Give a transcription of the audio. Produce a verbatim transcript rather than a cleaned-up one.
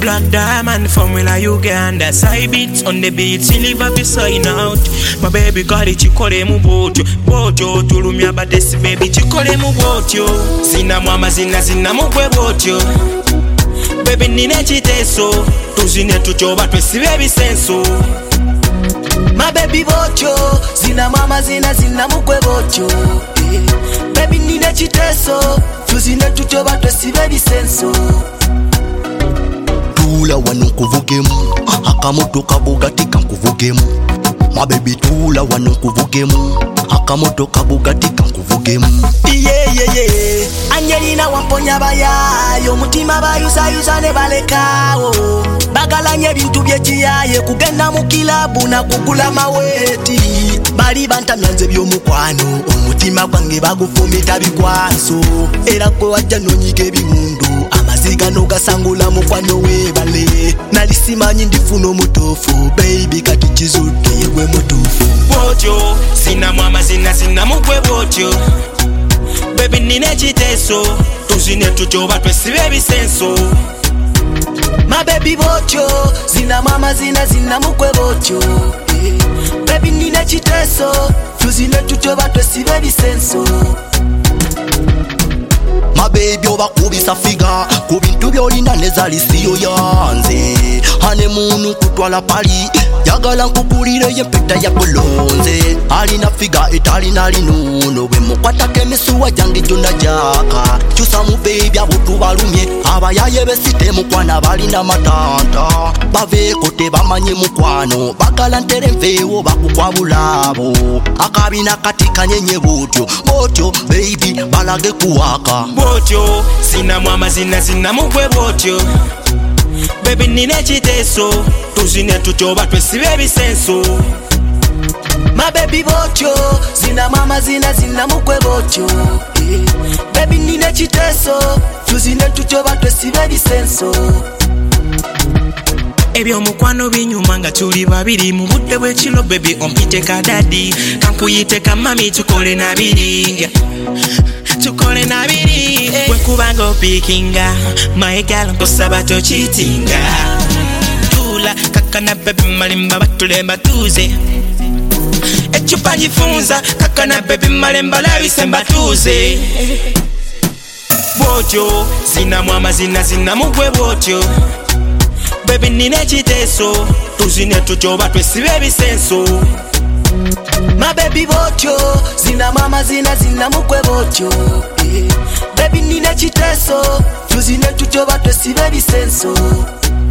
Black Diamond from Willa Uganda. Side beats on the beat, silver be sign out. My baby got it, chikole mu bojo bojo tulumya badesi baby chikole mu bojo. Zina mama zina zina mu kwe bojo. Baby nine chiteso tuzine tuchoba twesibe ebisenso. My baby bojo zina mama zina zina mu kwe bojo. Baby nine chiteso tuzine tuchoba twesibe ebisenso. Tula wanu kuvugemu akamoto kabugati kankuvugemu. My baby tula wanu kuvugemu akamoto kabugati kankuvugemu. Yeah yeah yeah Angelina wamponya bayayo mutima bayusa yusa ne balekawo. Bagalanye bintu byekiyaye kugenda mu kilabu na kugula maweti. Bali bantamyanze byomukwano omutima gwange bagufumita bikwaso. Era ko wajja nonyike bimundu amaziga no gasangula mukwano webale. Nalisimanyi ndifuna omutofu baby kati kizuke yegwe mutofu. Bojo zina mama zina zina mu kwe bojo. Baby nine chiteso tuzine tuchoba twesibe ebisenso. My baby bojo zina mama zina zina mu kwe bojo. Baby nine chiteso tuzine tuchoba twesibe ebisenso. My baby oba kubisa figa ku bintu byolina nezalisiyo yanze. Honeymoon kutwala pali yagala nkugulire yempeta ya bulonze. Alina figa italina linuno bwe mukwata kemisuwa jange jona jaka. Kyusa mu baby abutu balumye abayaye besite mukwana balina matanta. Baveko tebamanye mukwano bagala ntere nvewo bakukwabulabo. Akabina katika nyenye butyo botyo baby balage kuwaka. Bojo zina mama zina zina mu kwe bojo. Baby nine chiteso tuzine tuchoba twesibe ebisenso. My baby bojo zina mama zina zina mu kwe bojo. Baby nine chiteso tuzine tuchoba twesibe ebisenso. Ebyo mukwano binyuma nga tuli babiri mu budde bw'ekiro baby ompite ka daddy kankuyite ka mami tukole nabiri tukole nabiri bwe kubanga opikinga my girl nkosaba tochitinga. Tula kakana baby malimba batulemba tuze echupa njifunza kakana baby malemba labisemba tuze. Bojo zina mwama zina zina mu kwe bojo. Baby nine chiteso tuzine tuchoba twesibe ebisenso. My baby bojo zina mama zina zina mu kwe bojo. Baby nine chiteso tuzine tuchoba twesibe ebisenso.